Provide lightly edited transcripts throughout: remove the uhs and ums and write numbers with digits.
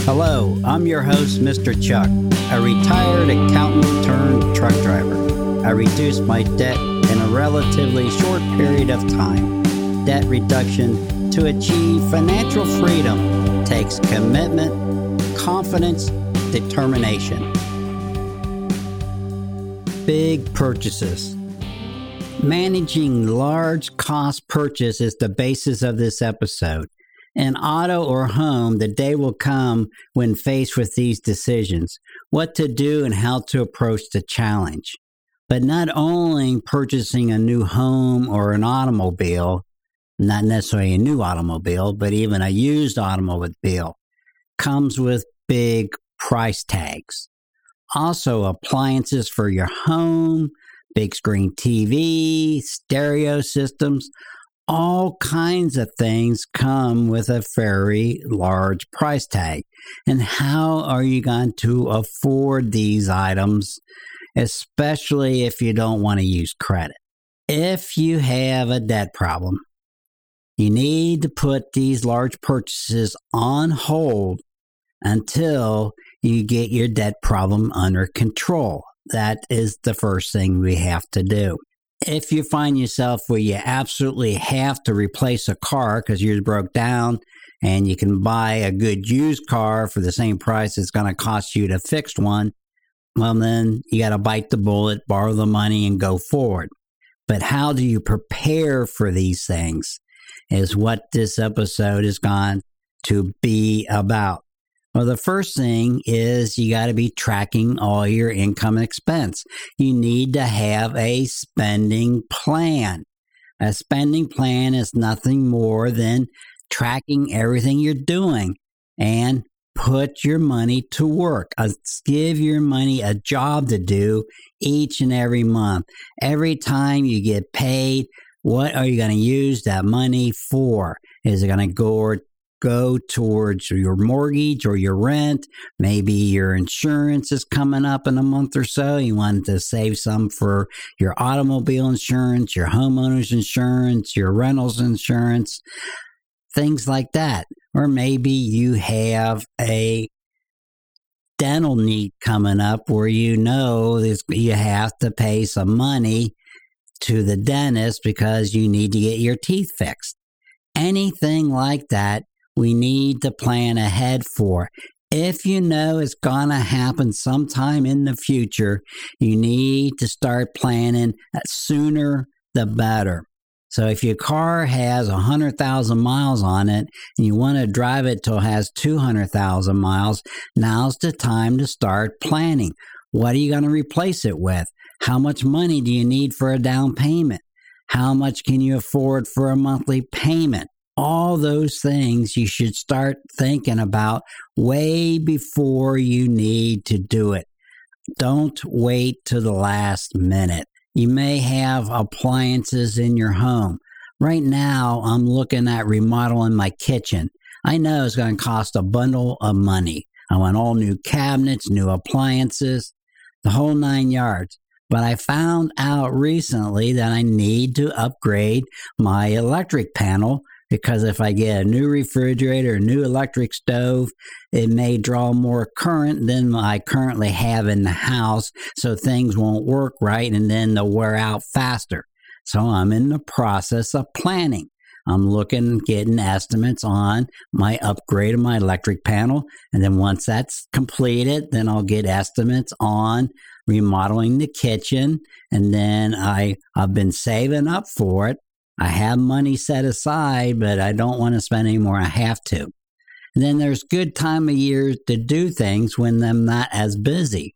Hello, I'm your host, Mr. Chuck, a retired accountant turned truck driver. I reduced my debt in a relatively short period of time. Debt reduction to achieve financial freedom takes commitment, confidence, determination. Big purchases. Managing large cost purchase is the basis of this episode. In auto or home, the day will come when faced with these decisions, what to do and how to approach the challenge. But not only purchasing a new home or an automobile, not necessarily a new automobile, but even a used automobile, comes with big price tags. Also, appliances for your home, big screen TV, stereo systems, all kinds of things come with a very large price tag. And how are you going to afford these items, especially if you don't want to use credit? If you have a debt problem, you need to put these large purchases on hold until you get your debt problem under control. That is the first thing we have to do. If you find yourself where you absolutely have to replace a car because yours broke down and you can buy a good used car for the same price it's going to cost you to fix one, well, then you got to bite the bullet, borrow the money, and go forward. But how do you prepare for these things is what this episode is going to be about. Well, the first thing is you got to be tracking all your income and expense. You need to have a spending plan. A spending plan is nothing more than tracking everything you're doing and put your money to work. Give your money a job to do each and every month. Every time you get paid, what are you going to use that money for? Is it going to go towards your mortgage or your rent? Maybe your insurance is coming up in a month or so. You want to save some for your automobile insurance, your homeowner's insurance, your rentals insurance, things like that. Or maybe you have a dental need coming up where you know you have to pay some money to the dentist because you need to get your teeth fixed. Anything like that, we need to plan ahead for. If you know it's going to happen sometime in the future, you need to start planning sooner the better. So if your car has 100,000 miles on it and you want to drive it till it has 200,000 miles, now's the time to start planning. What are you going to replace it with? How much money do you need for a down payment? How much can you afford for a monthly payment? All those things you should start thinking about way before you need to do it. Don't wait to the last minute. You may have appliances in your home. Right now, I'm looking at remodeling my kitchen. I know it's going to cost a bundle of money. I want all new cabinets, new appliances, the whole 9 yards. But I found out recently that I need to upgrade my electric panel because if I get a new refrigerator, a new electric stove, it may draw more current than I currently have in the house, so things won't work right and then they'll wear out faster. So I'm in the process of planning. I'm getting estimates on my upgrade of my electric panel, and then once that's completed, then I'll get estimates on remodeling the kitchen, and then I've been saving up for it. I have money set aside, but I don't want to spend any more. I have to. And then there's good time of year to do things when I'm not as busy.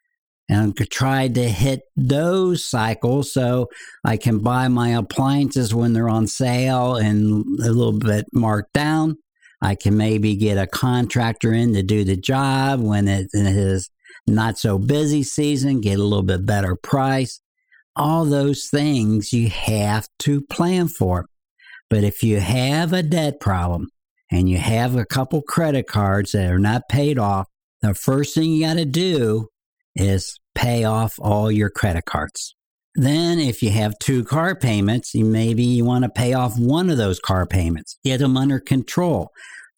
And I try to hit those cycles so I can buy my appliances when they're on sale and a little bit marked down. I can maybe get a contractor in to do the job when it is not so busy season, get a little bit better price. All those things you have to plan for. But if you have a debt problem and you have a couple credit cards that are not paid off, the first thing you got to do is pay off all your credit cards. Then if you have 2 car payments, maybe you want to pay off one of those car payments. Get them under control.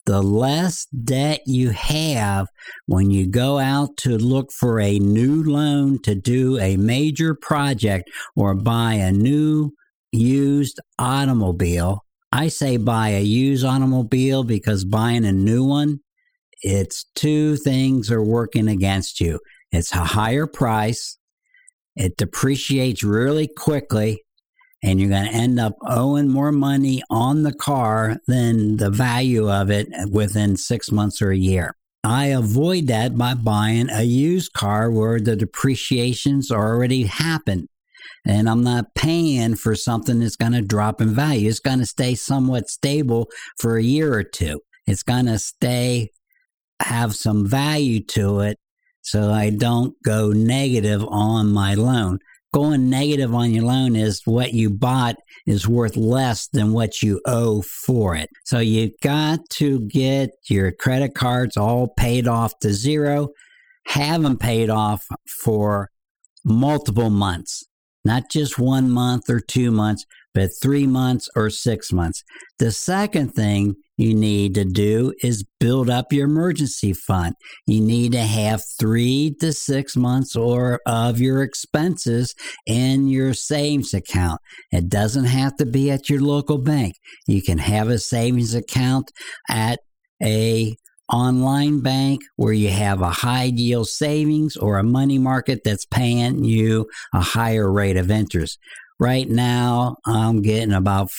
the less debt you have when you go out to look for a new loan to do a major project or buy a new used automobile. I say buy a used automobile because buying a new one, it's two things are working against you. It's a higher price, it depreciates really quickly, and you're going to end up owing more money on the car than the value of it within 6 months or a year. I avoid that by buying a used car where the depreciation's already happened. And I'm not paying for something that's going to drop in value. It's going to stay somewhat stable for a year or two. It's going to have some value to it so I don't go negative on my loan. Going negative on your loan is what you bought is worth less than what you owe for it. So you got to get your credit cards all paid off to zero, have them paid off for multiple months. Not just 1 month or 2 months, but 3 months or 6 months. The second thing you need to do is build up your emergency fund. You need to have 3 to 6 months of your expenses in your savings account. It doesn't have to be at your local bank. You can have a savings account at a online bank where you have a high yield savings or a money market that's paying you a higher rate of interest. Right now, I'm getting about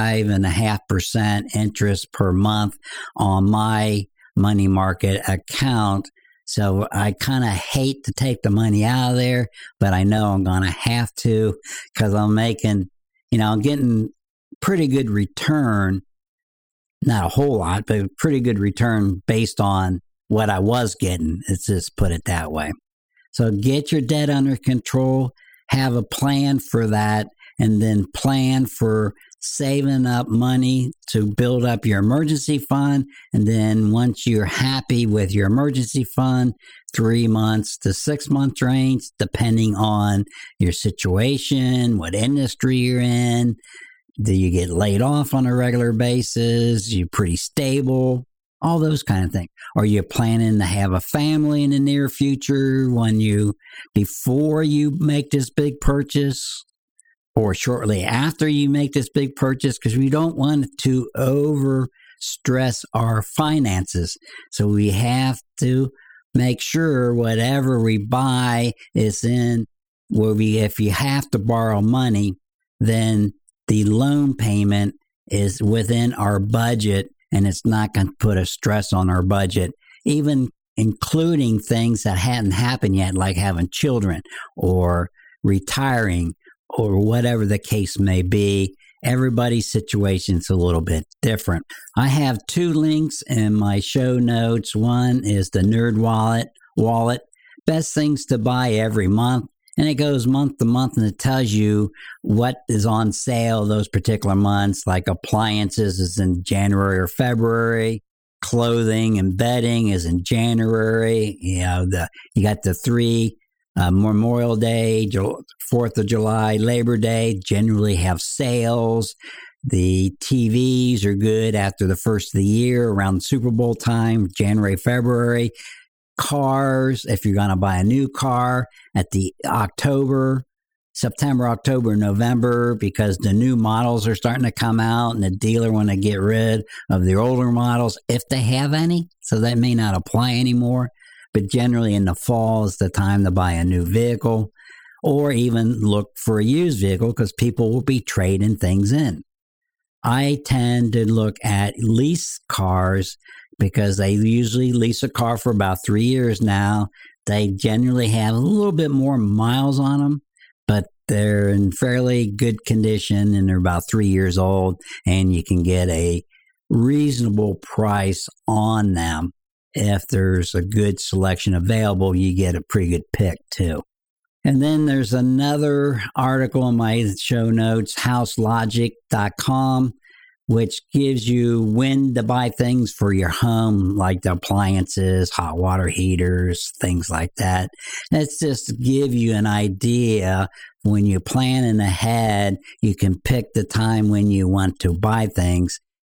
5.5% interest per month on my money market account. So I kind of hate to take the money out of there, but I know I'm going to have to because I'm getting pretty good return. Not a whole lot, but a pretty good return based on what I was getting. Let's just put it that way. So get your debt under control, have a plan for that, and then plan for saving up money to build up your emergency fund. And then once you're happy with your emergency fund, 3 months to 6 months range, depending on your situation, what industry you're in. Do you get laid off on a regular basis? You're pretty stable? All those kind of things. Are you planning to have a family in the near future before you make this big purchase or shortly after you make this big purchase? Because we don't want to over stress our finances. So we have to make sure whatever we buy is if you have to borrow money, then the loan payment is within our budget and it's not going to put a stress on our budget, even including things that hadn't happened yet, like having children or retiring or whatever the case may be. Everybody's situation's a little bit different. I have 2 links in my show notes. One is the Nerd Wallet, best things to buy every month. And it goes month to month and it tells you what is on sale those particular months, like appliances is in January or February, clothing and bedding is in January. You got the 3 Memorial Day, 4th of July, Labor Day generally have sales. The TVs are good after the first of the year around Super Bowl time, January, February. Cars, if you're going to buy a new car at the September, October, November, because the new models are starting to come out and the dealer want to get rid of the older models if they have any. So that may not apply anymore. But generally in the fall is the time to buy a new vehicle or even look for a used vehicle because people will be trading things in. I tend to look at lease cars because they usually lease a car for about 3 years now. They generally have a little bit more miles on them, but they're in fairly good condition and they're about 3 years old and you can get a reasonable price on them. If there's a good selection available, you get a pretty good pick too. And then there's another article in my show notes, houselogic.com, which gives you when to buy things for your home, like the appliances, hot water heaters, things like that. It's just to give you an idea. When you're planning ahead, you can pick the time when you want to buy things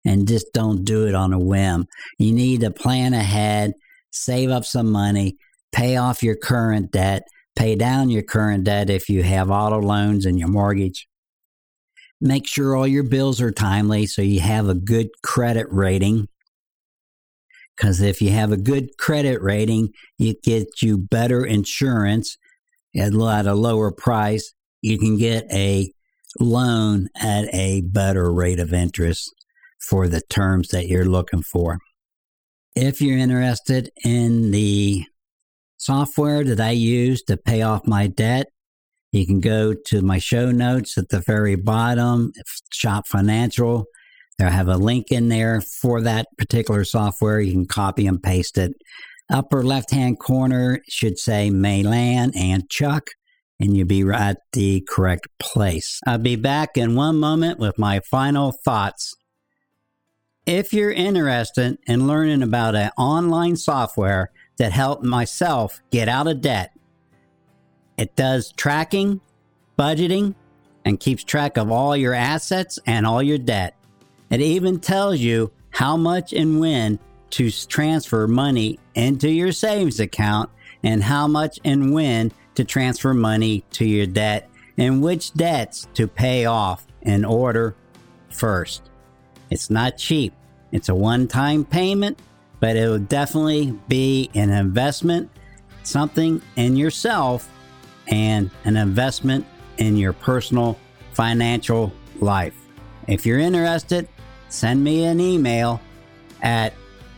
and just don't do it on a whim. You need to plan ahead, save up some money, pay off your current debt, pay down your current debt if you have auto loans and your mortgage. Make sure all your bills are timely so you have a good credit rating. Because if you have a good credit rating, it gets you better insurance at a lower price. You can get a loan at a better rate of interest for the terms that you're looking for. If you're interested in the software that I use to pay off my debt, you can go to my show notes at the very bottom, Shop Financial. They'll have a link in there for that particular software. You can copy and paste it. Upper left-hand corner should say Maylan and Chuck, and you'll be at the correct place. I'll be back in one moment with my final thoughts. If you're interested in learning about an online software that helped myself get out of debt, it does tracking, budgeting, and keeps track of all your assets and all your debt. It even tells you how much and when to transfer money into your savings account and how much and when to transfer money to your debt and which debts to pay off in order first. It's not cheap. It's a one-time payment, but it will definitely be an investment, something in yourself, and an investment in your personal financial life. If you're interested, send me an email at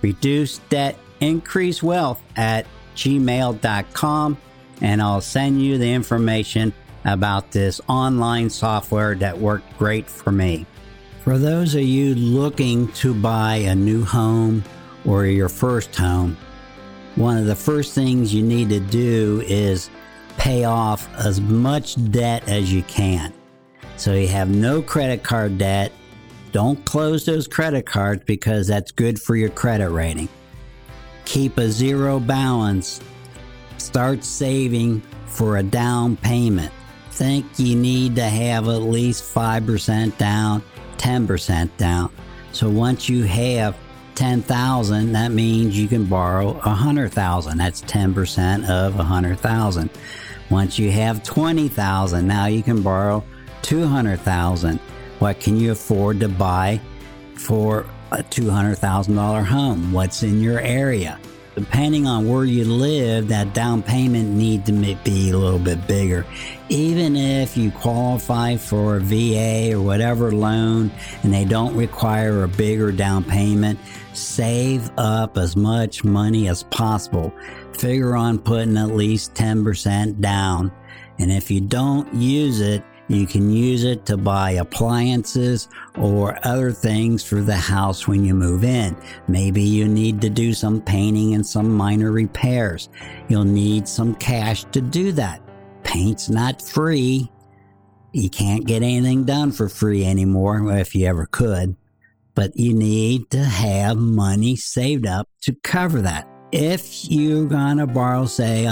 reducedebtincreasewealth@gmail.com, and I'll send you the information about this online software that worked great for me. For those of you looking to buy a new home or your first home, one of the first things you need to do is pay off as much debt as you can. So you have no credit card debt. Don't close those credit cards because that's good for your credit rating. Keep a zero balance. Start saving for a down payment. Think you need to have at least 5% down, 10% down. So once you have $10,000, that means you can borrow $100,000. That's 10% of $100,000. Once you have $20,000, now you can borrow $200,000. What can you afford to buy for a $200,000 home? What's in your area? Depending on where you live, that down payment need to be a little bit bigger. Even if you qualify for a VA or whatever loan and they don't require a bigger down payment, save up as much money as possible. Figure on putting at least 10% down. And if you don't use it, you can use it to buy appliances or other things for the house when you move in. Maybe you need to do some painting and some minor repairs. You'll need some cash to do that. Paint's not free. You can't get anything done for free anymore, if you ever could. But you need to have money saved up to cover that. If you're going to borrow, say,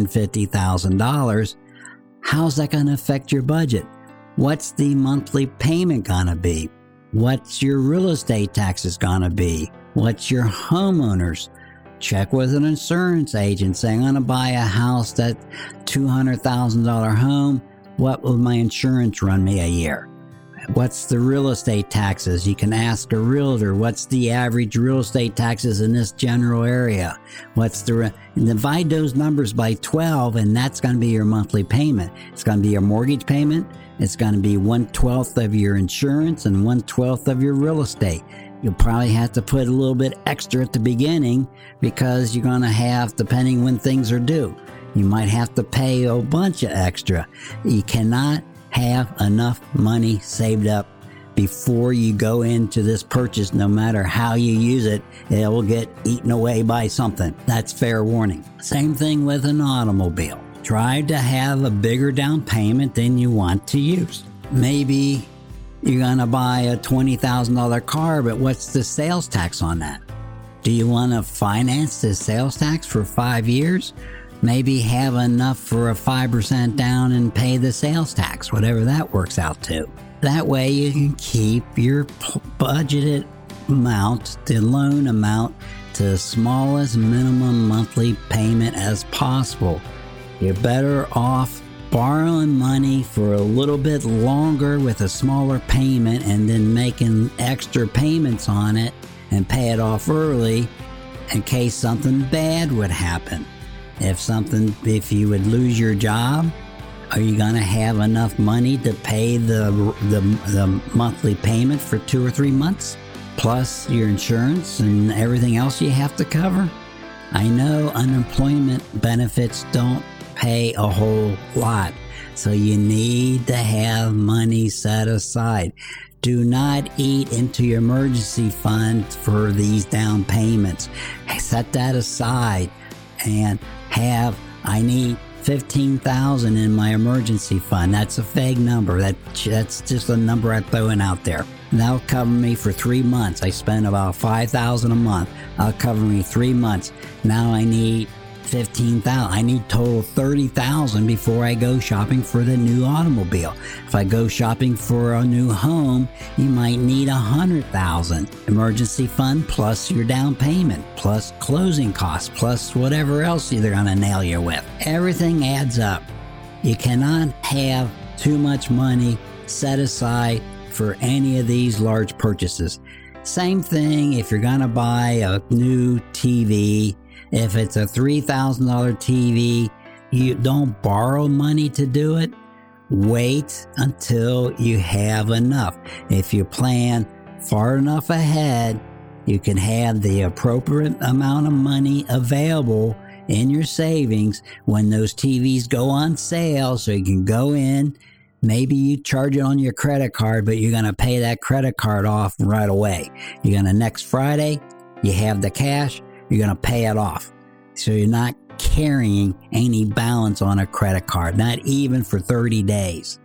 $150,000, how's that going to affect your budget? What's the monthly payment going to be? What's your real estate taxes going to be? What's your homeowners? Check with an insurance agent. Say, I'm going to buy a house that's $200,000 home. What will my insurance run me a year? What's the real estate taxes? You can ask a realtor, what's the average real estate taxes in this general area? Divide those numbers by 12, and that's going to be your monthly payment. It's going to be your mortgage payment. It's going to be 1/12 of your insurance and 1/12 of your real estate. You'll probably have to put a little bit extra at the beginning because you're going to have, depending when things are due, you might have to pay a bunch of extra. You cannot have enough money saved up before you go into this purchase. No matter how you use it, it will get eaten away by something. That's fair warning. Same thing with an automobile. Try to have a bigger down payment than you want to use. Maybe you're going to buy a $20,000 car, but what's the sales tax on that? Do you want to finance the sales tax for 5 years? Maybe have enough for a 5% down and pay the sales tax, whatever that works out to. That way you can keep your budgeted amount, the loan amount, to the smallest minimum monthly payment as possible. You're better off borrowing money for a little bit longer with a smaller payment and then making extra payments on it and pay it off early in case something bad would happen. If you would lose your job, are you going to have enough money to pay the monthly payment for 2 or 3 months? Plus your insurance and everything else you have to cover? I know unemployment benefits don't pay a whole lot, so you need to have money set aside. Do not eat into your emergency fund for these down payments. Set that aside and I need $15,000 in my emergency fund. That's a vague number. That's just a number I'm throwing out there. That'll cover me for 3 months. I spend about $5,000 a month. That'll cover me 3 months. Now I need $15,000. I need total $30,000 before I go shopping for the new automobile. If I go shopping for a new home, you might need $100,000. Emergency fund plus your down payment, plus closing costs, plus whatever else they're going to nail you with. Everything adds up. You cannot have too much money set aside for any of these large purchases. Same thing if you're going to buy a new TV. If it's a $3,000 TV, you don't borrow money to do it. Wait until you have enough. If you plan far enough ahead, you can have the appropriate amount of money available in your savings when those TVs go on sale, so you can go in. Maybe you charge it on your credit card, but you're going to pay that credit card off right away. You're going to next Friday, you have the cash, you're going to pay it off. So you're not carrying any balance on a credit card, not even for 30 days.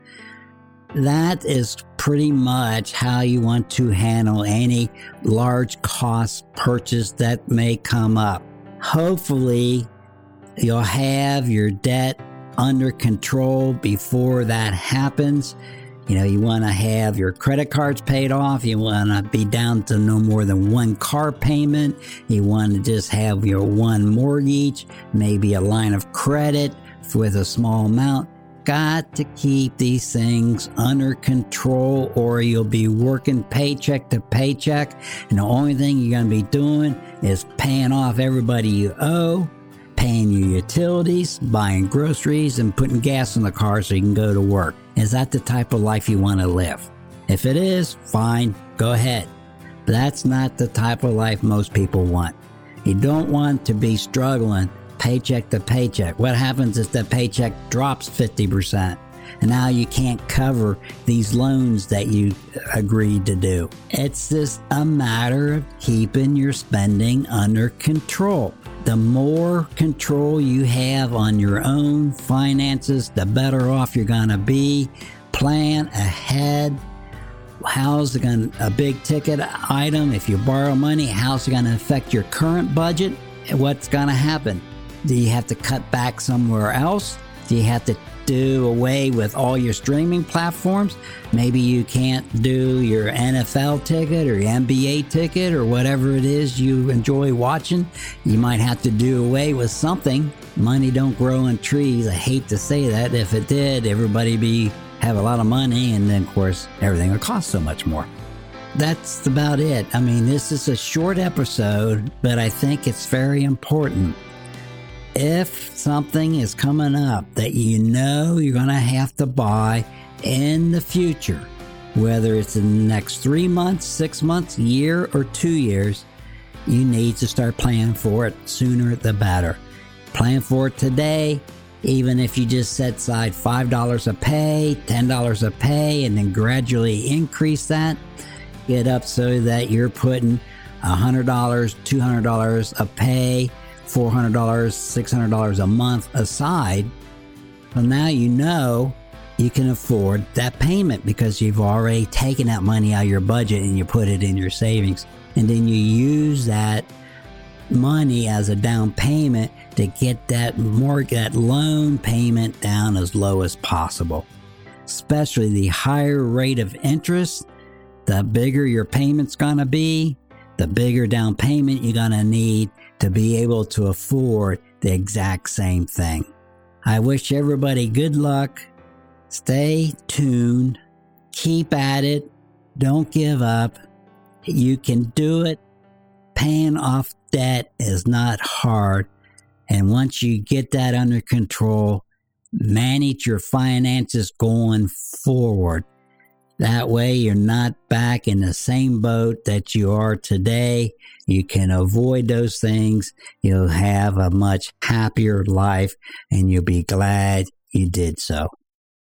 That is pretty much how you want to handle any large cost purchase that may come up. Hopefully, you'll have your debt under control before that happens. You want to have your credit cards paid off. You want to be down to no more than one car payment. You want to just have your one mortgage, maybe a line of credit with a small amount. Got to keep these things under control or you'll be working paycheck to paycheck. And the only thing you're going to be doing is paying off everybody you owe, paying your utilities, buying groceries, and putting gas in the car so you can go to work. Is that the type of life you want to live? If it is, fine, go ahead. But that's not the type of life most people want. You don't want to be struggling paycheck to paycheck. What happens if the paycheck drops 50%? And now you can't cover these loans that you agreed to do. It's just a matter of keeping your spending under control. The more control you have on your own finances, the better off you're going to be. Plan ahead. How's it going to, a big ticket item, if you borrow money, how's it going to affect your current budget? What's going to happen? Do you have to cut back somewhere else? Do you have to do away with all your streaming platforms? Maybe you can't do your NFL ticket or your NBA ticket or whatever it is you enjoy watching. You might have to do away with something. Money don't grow on trees. I hate to say that. If it did, everybody have a lot of money, and then of course everything would cost so much more. That's about it. I mean, this is a short episode, but I think it's very important. If something is coming up that you know you're going to have to buy in the future, whether it's in the next 3 months, 6 months, year, or 2 years, you need to start planning for it sooner the better. Plan for it today, even if you just set aside $5 a pay, $10 a pay, and then gradually increase that. Get up so that you're putting $100, $200 a pay, $400, $600 a month aside. Well, now you know you can afford that payment because you've already taken that money out of your budget and you put it in your savings. And then you use that money as a down payment to get that loan payment down as low as possible. Especially the higher rate of interest, the bigger your payment's going to be. the bigger down payment you're going to need to be able to afford the exact same thing. I wish everybody good luck. Stay tuned. Keep at it. Don't give up. You can do it. Paying off debt is not hard. And once you get that under control, manage your finances going forward. That way you're not back in the same boat that you are today. You can avoid those things. You'll have a much happier life, and you'll be glad you did so.